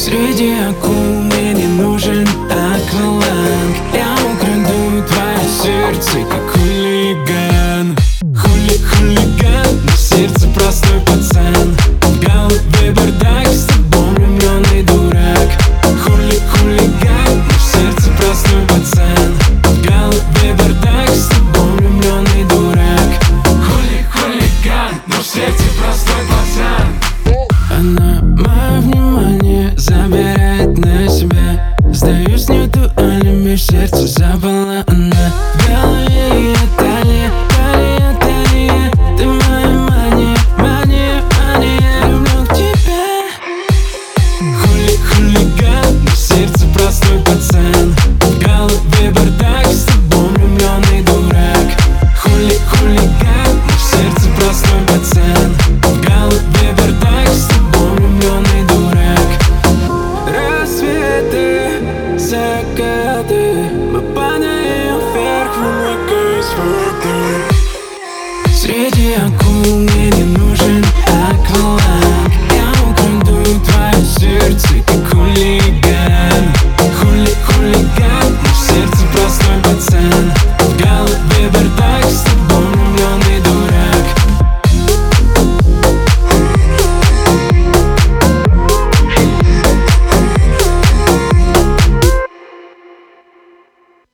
Среди акул мне не нужен акваланг. Я украду твое сердце, как хулиган. Хулиган, но в сердце простой пацан. В голове бардак, с тобой влюбленный дурак. Хулиган, но в сердце простой пацан. В голове бардак, с тобой влюбленный дурак. Хулиган, но в сердце простой пацан. Она мое внимание забирает на себя. Сдаюсь, нету алиби, в сердце запала она. В голове ее талия, талия. Ты моя мания, люблю к тебе. Хулиган, но в сердце простой пацан. В голове бардак, с тобой влюбленный дурак. Хулиган, но в сердце простой пацан. В голове бардак, с тобой влюбленный дурак. Рассветы, закаты, мы падаем вверх в облака из воды. Среди